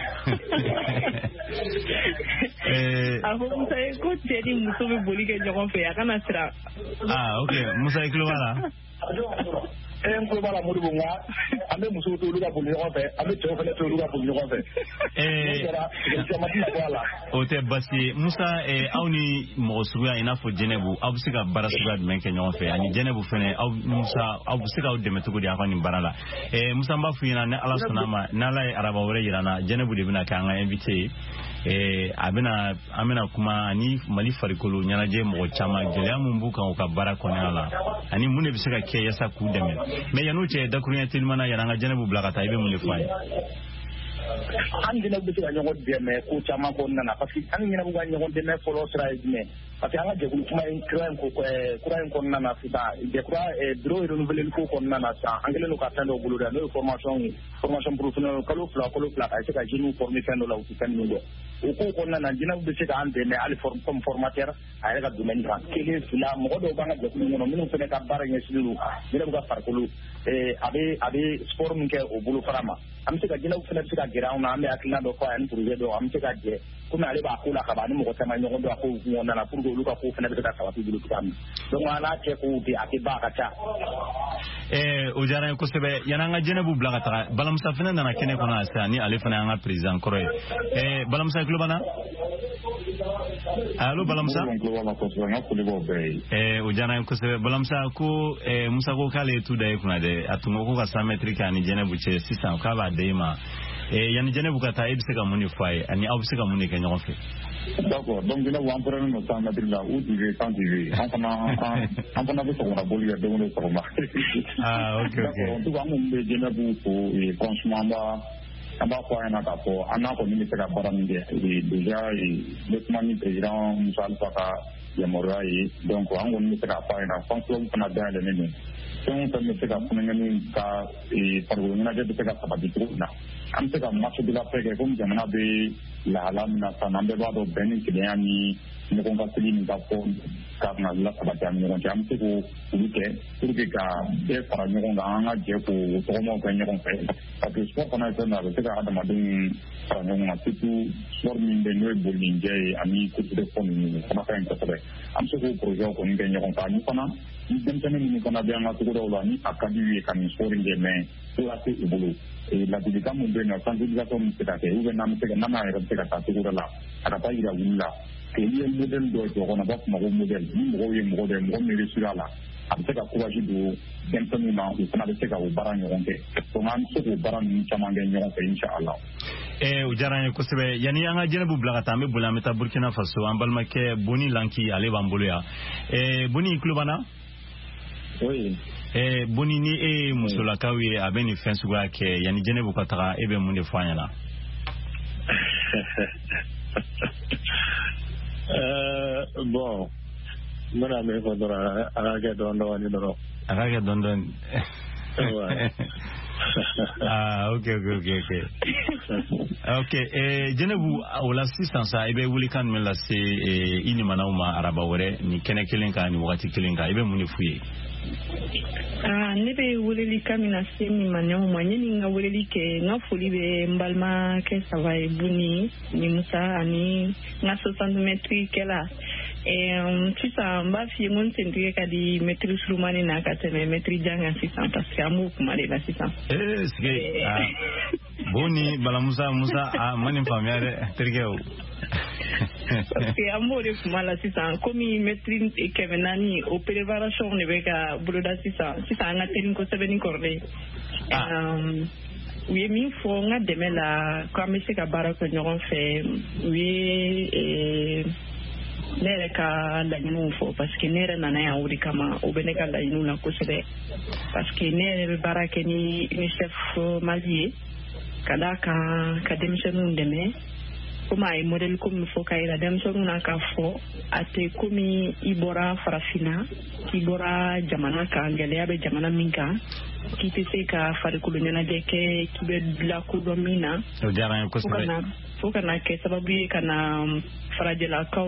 A fɔ Musa ye ko cɛ ni muso bɛ boli kɛ ɲɔgɔn fɛ a kana siran. Ok Musa i tulo b'a la. N tulo b'a la Modibo nka an bɛ musow to olu ka boli ɲɔgɔn fɛ an bɛ cɛw fana to olu ka boli ɲɔgɔn fɛ. O tɛ basi ye Musa aw ni mɔgɔ suguya i n'a fɔ Jɛnɛbu aw bɛ se ka baara suguya jumɛn kɛ ɲɔgɔn fɛ ani Jɛnɛbu fana Musa aw bɛ se k'aw dɛmɛ cogo di aw ka nin baara la. Musa n b'a fɔ i ɲɛna ni Ala sɔnna a ma n'Ala ye araba wɛrɛ jira n na Jɛnɛbu de bɛna kɛ an ka invité ye. An bɛna kuma ani Mali farikolo ɲɛnajɛ mɔgɔ caman gɛlɛya mun b'u kan u ka baara kɔnɔna la ani mun de bɛ se ka kɛ yasa k'u dɛmɛ mais yan'o cɛ dakuruɲɛ telimana yan an ka Jɛnɛbu bila ka taa i bɛ mun de fɔ a ye. An Jɛnɛbu bɛ se ka ɲɔgɔn dɛmɛ ko caman kɔnɔna na parce que an Jɛnɛbu ka ɲɔgɔn dɛmɛ fɔlɔ sira ye jumɛn parce que an ka jɛkulu kuma in kura in kɔnɔna na sisan jɛkura bureau renouvelé ko kɔnɔna na sisan an kɛlen don ka fɛn dɔw bolo da n'o ye formation professionnelle kalo fila ka se ka jeunes former fɛn dɔ la u tɛ fɛn minnu dɔn o ko kɔnɔna na Jɛnɛbu bɛ se k'an dɛmɛ hali comme formateur a yɛrɛ ka domaine kan kelen fila mɔgɔ dɔw b'an ka jɛkulu kɔnɔ minnu fana ka baara ɲɛsinnen don Jɛnɛbu ka farikolo a bɛ sport min kɛ o bolofara ma an bɛ se ka Jɛnɛbu fana bɛ se ka gɛrɛ anw na an bɛ hakilina dɔ fɔ a ye ni projet dɔ an bɛ se ka jɛ komi ale b'a ko la ka ban ni mɔgɔ caman ɲɔgɔn dɔn a ko kɔnɔna na pour que olu ka ko fana bɛ se ka sabati bolo cogoya min donc an n'a cɛ kow tɛ a tɛ ban a ka ca. O diyara n ye kosɛbɛ yanni an ka Jɛnɛbu bila ka taga Balamusa fana nana kɛnɛ kɔnɔ sisan ni ale fana y'an ka président kɔrɔ ye Balamusa i tulo b'an na. Allo Balamusa. O diyara n ye kosɛbɛ Balamusa ko Musa ko k'ale ye tu da e kunna dɛ a tun ko ko ka 100 mètres kɛ ani Jɛnɛbu cɛ sisan k'a b'a da e ma yanni Jɛnɛbu ka taa e bɛ se ka mun de fɔ a ye ani aw bɛ se ka mun de kɛ ɲɔgɔn fɛ. D'accord, donc Jɛnɛbu an prenons nos 100 mètres là où tu veux quand tu veux an fana bɛ sɔgɔma boli kɛ don o don sɔgɔma. Ok. En tout cas an minnu bɛ Jɛnɛbu fo franchement an b'a fɔ a ɲɛna k'a fɔ an n'a kɔni bɛ se ka baara min kɛ déjà n bɛ kuma ni président Musa Alpha ka yamaruya ye donc an kɔni bɛ se k'a fɔ a ɲɛna fan club fana dayɛlɛnnen don fɛn o fɛn bɛ se ka funɛgɛni ka farikolo ɲɛnajɛ bɛ se ka sabati cogo min na an bɛ se ka marche de la paix kɛ komi jamana bɛ lahala min na sisan an bɛɛ b'a dɔn bɛn ni kelenya ni ɲɔgɔn ka sigi ni ka fɔ ka na lasabati an ni ɲɔgɔn cɛ an bɛ se k'olu kɛ pour que ka bɛɛ fara ɲɔgɔn kan an ka jɛ k'o tɔgɔmaw kɛ ɲɔgɔn fɛ parce que sport fana ye fɛn min a bɛ se ka adamadenw fara ɲɔgɔn kan surtout sport min bɛ n'o ye bolinijɛ ye ani course de fond ninnu fana ka ɲi kosɛbɛ an bɛ se k'o projet kɔni kɛ ɲɔgɔn kan ani fana ni denmisɛnnin minnu fana bɛ an ka togodaw la ni a ka d'u ye ka nin sport in kɛ mais ko a tɛ u bolo ladilikan min bɛ yen nɔ sensibilisation min bɛ se ka kɛ ou bien n'an yɛrɛ bɛ se ka taa togoda la a ka taa yira wuli la que i ye modèle dɔ jɔ kɔnɔ b'a fɔ ma ko modèle ni mɔgɔw ye mɔgɔ dɔ ye mɔgɔ min réussir a la a bɛ se ka courage don denmisɛnninw na u fana bɛ se ka o baara ɲɔgɔn kɛ donc an bɛ se k'o baara ninnu caman kɛ ɲɔgɔn fɛ inshallah. O diyara n ye kosɛbɛ yanni an ka Jɛnɛbu bila ka taa an bɛ boli an bɛ taa Burkina Faso an balimakɛ Boni Lanki ale b'an bolo yan Boni i tulo b'an na. Oui. Boni ni e ye musolakaw ye a bɛ nin fɛn suguya kɛ yanni Jɛnɛbu ka taga e bɛ mun de fɔ an ɲɛna. Bon n bɛna min fɔ dɔrɔn a ka kɛ dɔɔnin dɔrɔn. A ka kɛ dɔɔnin. Ok Jɛnɛbu o la sisan sa i bɛ welekan jumɛn lase i limanaw ma araba wɛrɛ nin kɛnɛ kelen kan nin wagati kelen kan i bɛ mun de f'u ye. Ne bɛ weleli kan min na se limanaw ma yanni n ka weleli kɛ n ka foli bɛ n balimakɛ saba ye Buni ni Musa ani n ka 60 mètres kɛla sisan n b'a f'i ye n ko n sentigɛ ka di mètre surumani na ka tɛmɛ mètre jan kan sisan parce que an b'o kuma de la sisan. Sike Boni Balamusa Musa ma nin faamuya dɛ terikɛ o. Parce que an b'o de kuma la sisan komi mètre 400 o préparation de bɛ ka boloda sisan an ka teli kosɛbɛ ni kɔrɔlen. U ye min fɔ n ka dɛmɛ la k'an bɛ se ka baara kɛ ɲɔgɔn fɛ u ye ne yɛrɛ ka laɲiniw fɔ parce que ne yɛrɛ nana yan o de kama o bɛ ne ka laɲiniw na kosɛbɛ parce que ne yɛrɛ bɛ baara kɛ ni UNICEF Mali ye ka d'a kan ka denmisɛnninw dɛmɛ comme ay modèle comme fo kayra dem so na ka fo ate komi ibora farafina ibora jamana ka ngale abe jamana minka ki te se ka farikulu nyana deke ki be la ko domina o jaran ko fo kana ke sababu kana farajela ka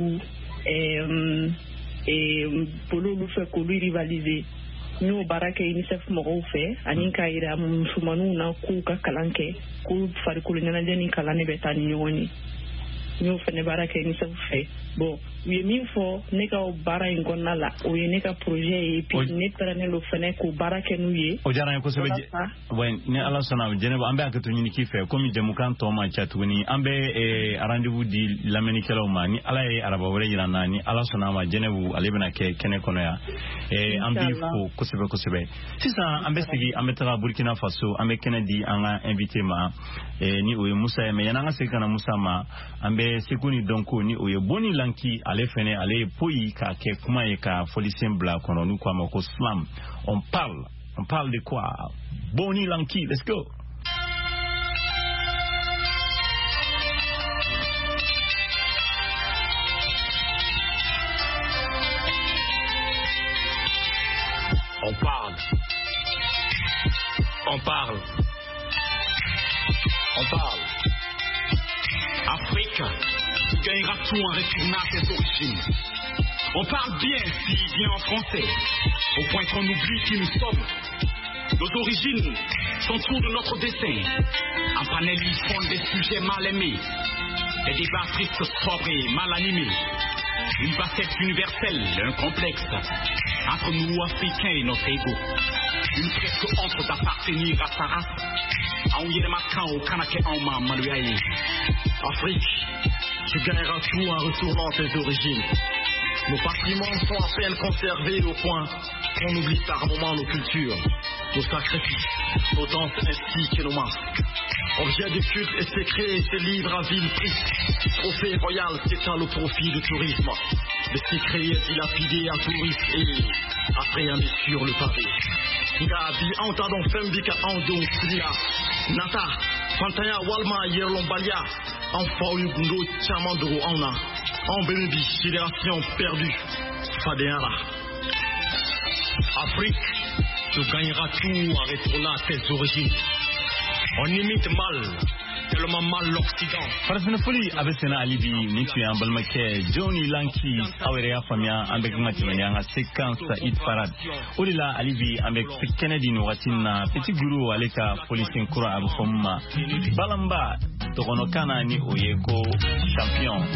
polo lu fe ko rivaliser no baraka UNICEF mo fe ani ka ira musumanu na ku ka kalanke ku farikulu nyana jeni kalane betani nyoni no fe ne baraka UNICEF fe bon oui min fo ne ka bara ingona la o ne ka projet et puis ne perane lo fene ko baraka nuye o jara ko sebe wen ne ala sana jene ambe akatu nyini ki fe comme de mukan to ma chatuni ambe rendez-vous di lameni kala mani ala e araba wore yirana ni ala sana ma jene bu alebena ke kene kono ya ambi fo ko sebe sisa ambe sigi ambe tara Burkina Faso ambe Kennedy anga invité ma ni o Musa me yana nga sekana Musa ma ambe sekuni donko ni o boni lanki ale fene ale poyi ka ke kuma e ka folicien bla kono nu kwa mako slam on parle de quoi boni lanki, let's go. On parle. Afrique, tu gagneras tout en retournant à tes origines. On parle bien, si bien en français, au point qu'on oublie qui nous sommes. Nos origines sont tout de notre destin. En panel, ils font des sujets mal aimés, des débats tristes, sobres et mal animés. Une facette universelle, un complexe entre nous Africains et notre ego. Une presque honte d'appartenir à sa race. Afrique, tu gagneras tout en retournant tes origines. Nos patrimoines sont à peine conservés au point qu'on oublie par moments nos cultures, nos sacrifices, nos danses ainsi que nos masques. Objets de culte et secrets se livrent à vil prix. Trophée royal s'étale au profit du tourisme. Le secret est dilapidé à touristes et appréhendé sur le pavé. Gabi entendons Fembika Ando Kulia Nata Fantaya Walma Yerlombalia Enfant Yugundo Chamandoro Auna En Benubi Génération perdue Fadéara. Afrique, tu gagneras tout en retournant à tes origines. On imite mal, tellement mal l'Occident. Farafina fuli abesena alibi nitu ya balmake Johnny Lanki awere ya famia ambek matimani anga séquence hit parade. Olila alibi ambek Kennedy no watina petit guru aleka police nkura abufoma balamba tokono kana ni oyeko champion.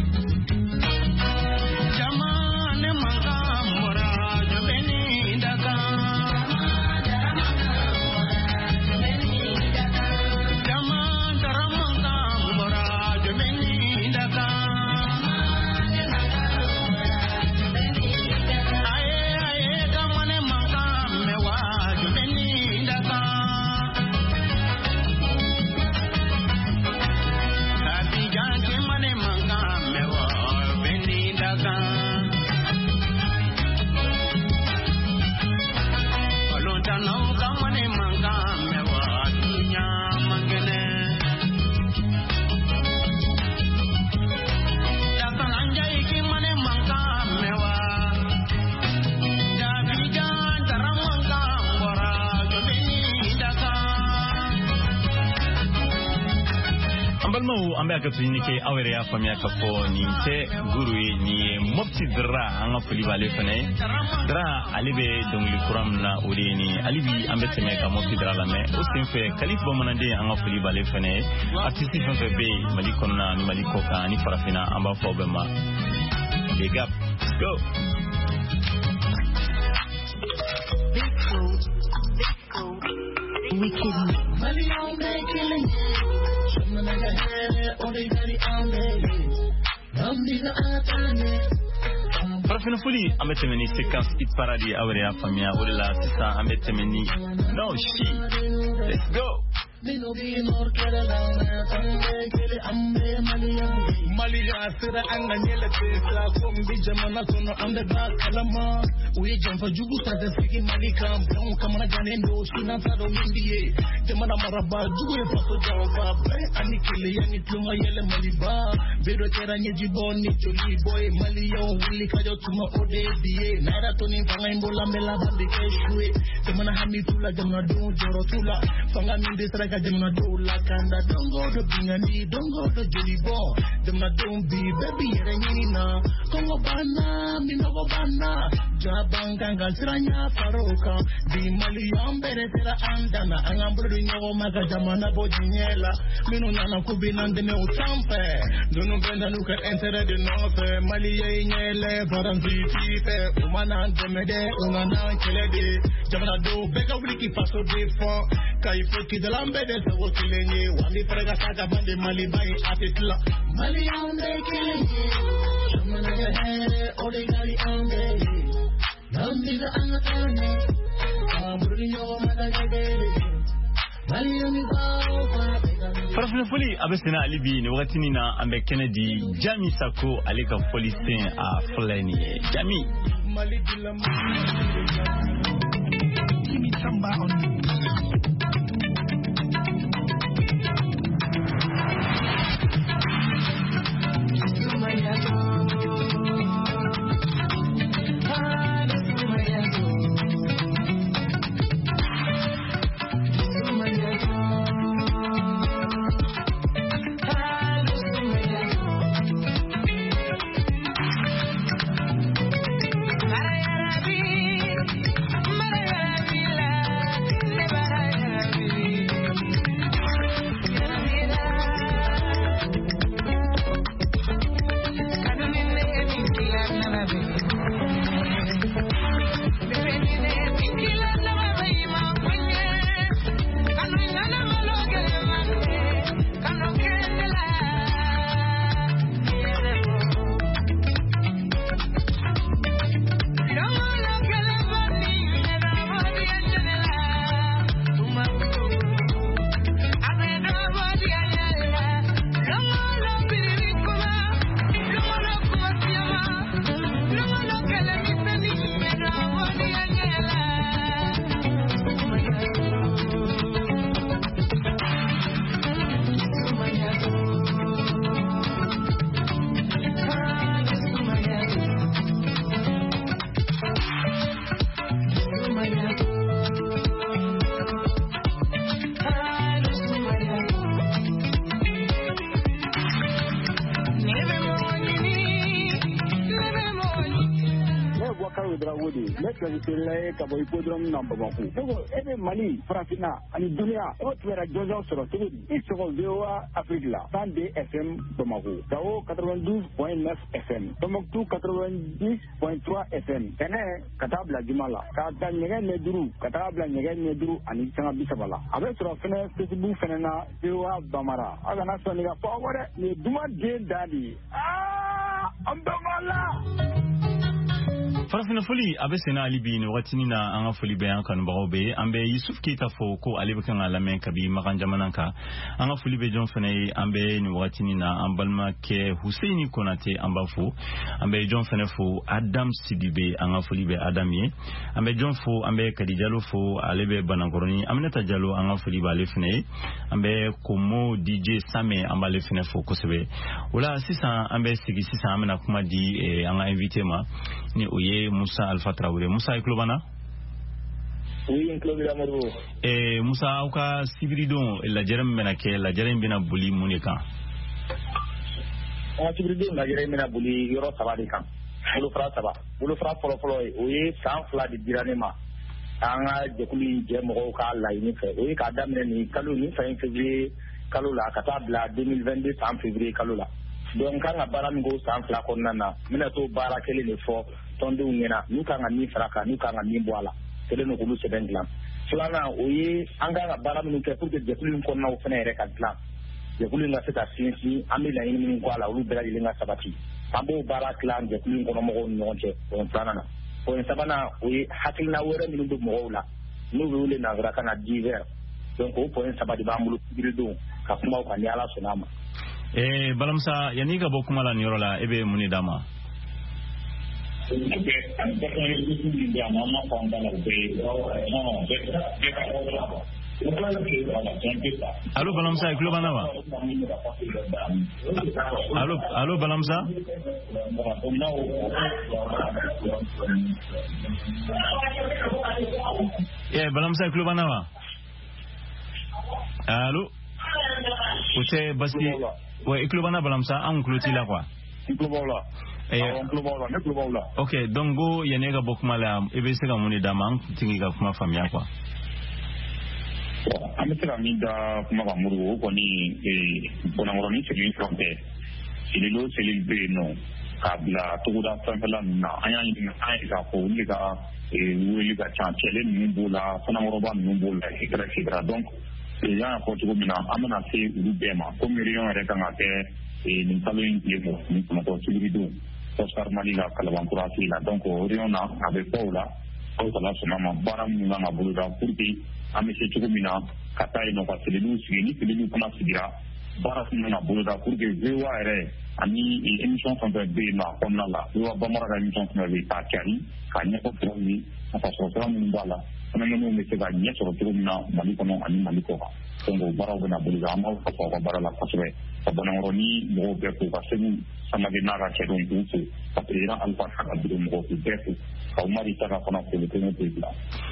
Ambe akatuni ke awere ya famia kapo ni te gurui ni mopti dra anga fuli bale fane dra alibe dongli kuram na ureni alibi ambe teme ka mopti dra la me o fe kalif bomanande anga fuli bale fane artiste fe be malikonna ni malikoka ni farafina amba fo bema big up go Farafina fuli ametemeni séquence hit parade awere ya famia olala sisa ametemeni no she let's go Dino di nor kere lana Tande kele ambe Malia sira anga nyele pesa Kombi jamana kono ambe ba kalama Uye jamfa jugu sada siki malika Brown kamana gane ndo Shina sado mindiye Jamana maraba jugu ye paso jamfa Ani kele yani tunga yele maliba Bero tera nyeji boni joli boy Malia wuli kajo tuma ode diye Naira toni fanga imbola mela bandi keshwe Jamana hami tula jamana don joro tula Fanga mindi sraka jamana dola Kanda dongo do bingani dongo do joli bo Jamana don't be baby yere nyina Kongo bana minogo bana Jabanga ngasiranya faroka Di mali yambere tera andana Angamburu nyogo maka jamana bojinyela Minu nana kubinande me utampe Dunu benda nuka entere de nofe Mali ye nyele baranzi tipe Umana ndemede unana kelede Jamana do beka wiki paso defo Kaifuki de lambede sa wotilenye Wami prega saka bande mali bai atitla Mali yambe keleye Jamana gahere odigari ambe Namdiga angatane Amburi nyogo mada gagere Mali yami bao farafina foli a bɛ sɛnɛ ale bi nin wagatini na an bɛ kɛnɛ di Jami Sako ale ka foli sen a filɛ nin ye Jami Kabo ipodrom na Bamako. Togo ebe Mali, Francina, ani dunia, o tuera jojo soro togo di. Isogo VOA Afrique la, 102 FM Bamako. Tao 92.9 FM. Tomoktu 90.3 FM. Kene katabla jumala. Kata nyege neduru, katabla nyege neduru ani sanga bisabala. Abe soro fene Facebook fene na VOA Bamara. Aga na so niga forward ni duma de dadi. Ambamala. farafina foli a bɛ sɛnɛ ale bi nin wagatini na an ka foli bɛ an kanubagaw bɛ an bɛ Yusuf Keita fo ko ale bɛ kan ka lamɛn kabi Makan jamana kan an ka foli bɛ jɔn fana ye an bɛ nin wagatini na an balimakɛ Huseini Konate an b'a fo an bɛ jɔn fana fo Adam Sidibe an ka foli bɛ Adam ye an bɛ jɔn fo an bɛ Kadi Jalo fo ale bɛ Banakɔrɔni Aminata Jalo an ka foli b'ale fana ye an bɛ Komo DJ Same an b'ale fana fo kosɛbɛ o la sisan an bɛ sigi sisan an bɛna kuma di an ka invité ma ni o ye Musa Alpha Traoré. Musa Iklobana? Oui, Iklobana Moro. Musa aw ka sibiridon lajɛrɛ min bɛna kɛ lajɛrɛ in bɛna boli mun de kan? Sibiridon lajɛrɛ in bɛna boli yɔrɔ 3 de kan. Bolofara 3. Bolofara fɔlɔ o ye san 2 de dira ne ma. An ka jɛkulu in jɛ mɔgɔw ka laɲini fɛ. O ye k'a daminɛ nin kalo ni fin février kalo la ka taa bila 2022 san février kalo la. Donc kan ka baara min ko san 2 kɔnɔna na n bɛna to baara kelen de fɔ tɔndenw ɲɛna n'u kan ka min fara kan n'u kan ka min bɔ a la kelen no k'olu sɛbɛn dilan. Filanan o ye an kan ka baara minnu kɛ pour que jɛkulu in kɔnɔnaw fana yɛrɛ ka dilan jɛkulu in ka se ka sinsin an bɛ laɲini minnu kɔ a la olu bɛɛ lajɛlen ka sabati an b'o baara tilan jɛkulu in kɔnɔmɔgɔw ni ɲɔgɔn cɛ o ye filanan na. O ye sabanan o ye hakilina wɛrɛ minnu bɛ mɔgɔw la n'u bɛ wele nanzarakan na divers donc o point sabati ba mulu giridon ka kuma ko ni ala sunama balamsa yani ka bokuma la nyoro la ebe muni dama Allô Balamsa iklo banawa Allô Balamsa Balamsa iklo banawa Allô Ute basi ouais iklo bana Balamsa an kloti la quoi ok donc go yene ga bokuma la ebe se ga muni dama tingi ga kuma famia quoi amesema minda kuma ba muru ko ni bonangoroni c'est fronte sililo sililbe no kabla tuguda fanfala na aya ni aya ko liga weli ga chanchele nimbola bonangoroba nimbola ekra donc ya ko tugo mina amana se urubema ko mirion reka ngate ni talin yemo ni ko tugido Oscar Malila Kalabankura Sila donc Oriona avec Paula Paula Sonama Baram Nanga Buluda Purti Amiche Chugumina Katai no Pasililu Sini Sililu Pana Sigira Baram Nanga Buluda Purti Zewa Ere Ani émission sont de na Konala Zewa Bamara émission sont de Takari Kanya ko Promi Apasosa Mbala Anano me se gagner sur Chugumina Malikono Ani Malikova donc Baram na Buluda Amal ko Barala Paswe Bonangoroni mo be ko Pasenu Samagina Rachedon Butu Patrina Alpha Hakadu mo ko Befu Kaumari Taka Fana ko le tene pebla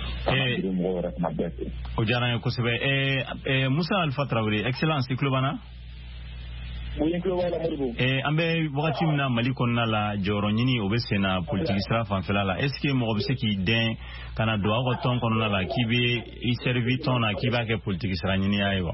Ojana ko sebe Musa Alpha Traoré excellence clubana ambe wakati mina Mali konna la joro nyini obesena politique sera fanfela la est-ce que mo obse ki den kana do ko ton konna la kibe i servi ton na kiba ke politique sera nyini aywa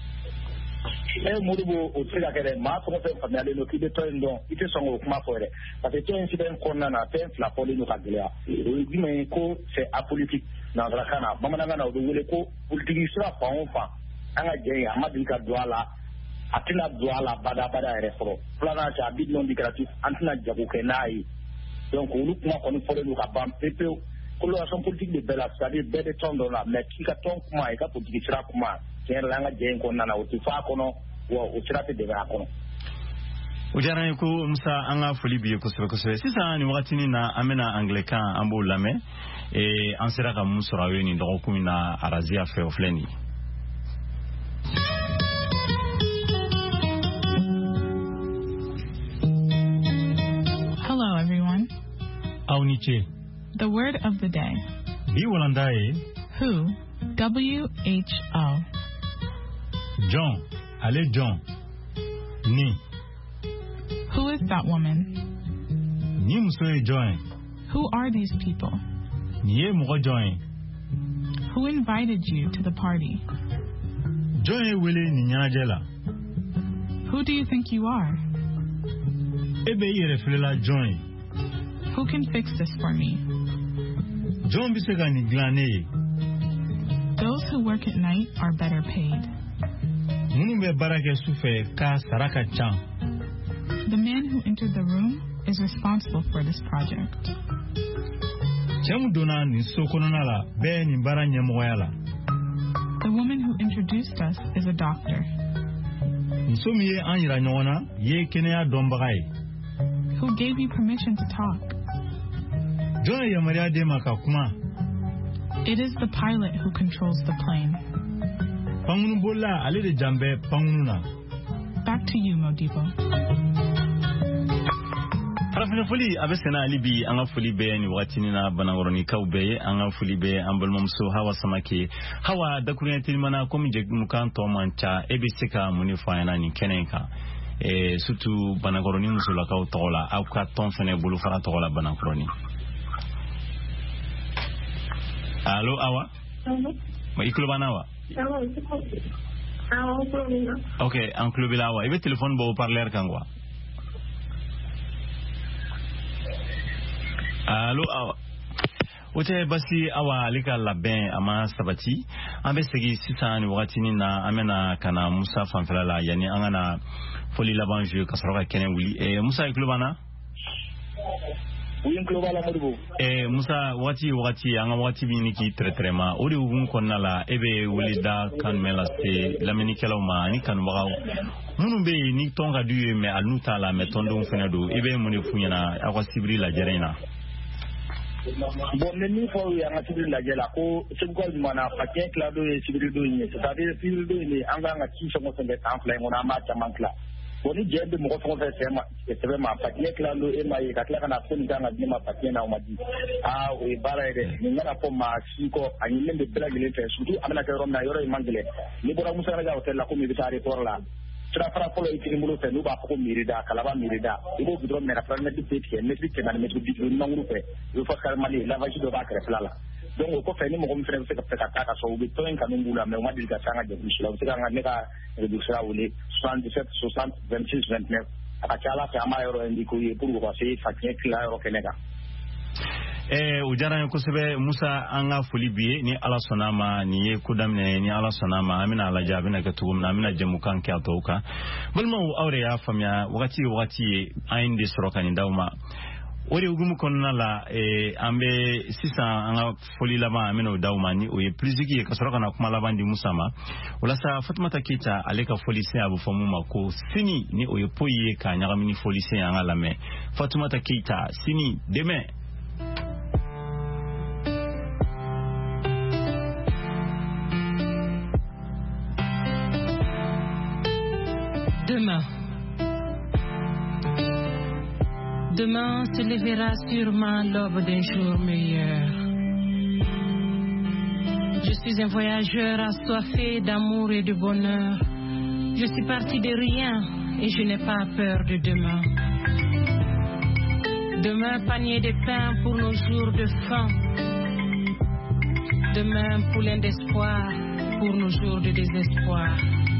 Moribo o tsega kere ma ko fe famale no kibe to ndo ite songo kuma fore parce que to incident konna na ten fla poli no kaglia o dime ko c'est apolitique na drakana bamana na do wele ko politique sera fa on fa anga je amadi ka douala atina douala bada refro plana cha bid non déclaratif antina jago kenai donc on kuma ko ni fore no ka bam pepe coloration politique de bela c'est-à-dire bede ton do la mais ki ka ton kuma e ka politique sera kuma langa je ko nana utifa kono wo utirate de ba kono ujara ko musa anga foli biye ko sebe sisa ni wakati ni na amena anglican ambo lame ansera ka musura weni ndo ko mina arazia fe ofleni Hello everyone. Auniche. The word of the day. Bi wolandae. Who? W-H-O. John. Allez John. Ni. Who is that woman? Ni musoe John. Who are these people? Ni mo John. Who invited you to the party? John wele ni nyajela. Who do you think you are? Ebe yere flela John. Who can fix this for me? John bisega ni glane. Those who work at night are better paid. The man who entered the room is responsible for this project. The woman who introduced us is a doctor. Who gave you permission to talk? It is the pilot who controls the plane. Back to you, Modibo. Rafina fuli abesena alibi anga fuli be ni watini na banangoroni kaube anga fuli be ambalmamso hawa samaki hawa dakunya tilmana komi je mukanto mancha ebisika munifana ni kenenka surtout banangoroni musula ka tola akwa ton fene bulu fara tola banangoroni. Allô Awa? Ma iklo banawa? Ok, en club Awa. Ibe téléphone bo parler kangwa. Allô Awa? Ote basi Awa lika laben ama sabati. Ambe segi sisa ni wakati ni na amena kana Musa fanfela yani angana foli laban jeu kasroka kene wuli. Musa iklo bana? uyin global amadu Musa wati anga wati bi ni ki traitement ori ugun konnala ebe wulida kan melaste lamini kelawma ni kan wagaw munu be ni tonga duye me aluta la me tondo fenado ebe muni funyana akwa sibri la jerena bon ni fo ya nga sibri la jela ko sebgol mana fakien klado e sibri do ni c'est-à-dire sibri do ni anga nga ci so mo sende tan fly ngona ma chamankla boni jende mo ko fa sema ebe ma fakien klado e ma ka kla kana ko ndanga ni ma fakien na ma di we bara ide ni ngana po ma siko ani lembe blagile fe surtout amana ka rom na yoro e mangle ni bora musa ga hotel la ko mi bitare por la tra fra polo itini mulo fe nuba ko mirida kalaba mirida ibo bidro mera fra ne dipete ne dipete na ne dipete no nguru fe yo fa kar mali la vaji do ba kare flala donc ko fe ni mo ko mi fe ka ka so bi to en kanu ngula me ma dilga sanga de bisla o tanga ne ka reduction wuli 77 60 26 29 aka chala fe ama euro ndi ko ye pour ko se fakien kila euro kenega ujara ko sebe Musa anga foli biye ni ala sonama ni ye kudamne ni ala sonama amina ala jabina ka tugum amina jamukan ka toka balma awre ya famya wakati ainde soroka ni dawma ori ugumu konna la ambe sisa anga foli lama amina dawma ni o ye pliziki ka soroka na kuma labandi Musa ma wala sa Fatmata Keita aleka foli se abu famuma ko sini ni o ye poye ka nyagamini foli se anga lame Fatmata Keita sini demain. Demain se lèvera sûrement l'aube d'un jour meilleur. Je suis un voyageur assoiffé d'amour et de bonheur. Je suis parti de rien et je n'ai pas peur de demain. Demain, panier de pain pour nos jours de faim. Demain, poulain d'espoir pour nos jours de désespoir.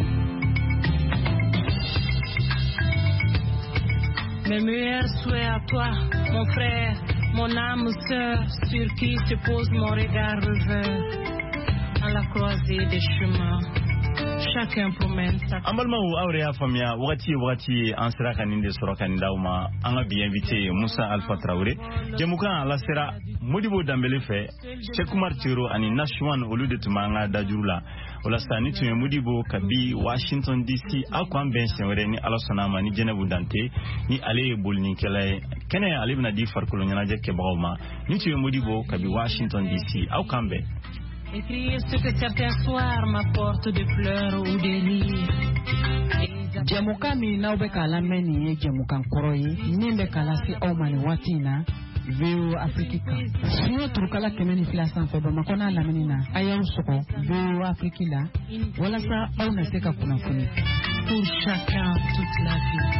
Mes meilleurs souhaits à toi, mon frère, mon âme sœur, sur qui se pose mon regard rêveur, à la croisée des chemins. Chacun promène sa amalma ou aurea famia wati ansira kaninde soro kandauma anga bi invité Musa Alpha Traoré jemuka la sera Modibo Dambélé fe Cheikh Oumar Tiro ani Nashwan olu de tumanga dajurula wala sani tume Modibo kabi Washington DC akwa benchen were ni alasona mani Jenebu Dante ni ale bolni kele kene ale bina di farkulo nyana je ke bawma ni tume Modibo kabi Washington DC akambe. Écrire ce que certains soirs m'apportent de pleurs ou de rires. Jamuka mi na ube kala meni ye jamuka nkoroyi nimbe kala si omani watina Veo Afrika. Siyo turukala kemeni fila sanfe ba makona lameni na aya usoko Veo Afrika wala sa au naseka kuna kuni. Pour chacun toute la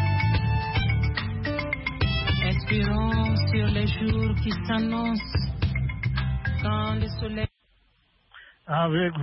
vie. Espérons sur les jours qui s'annoncent quand le soleil avec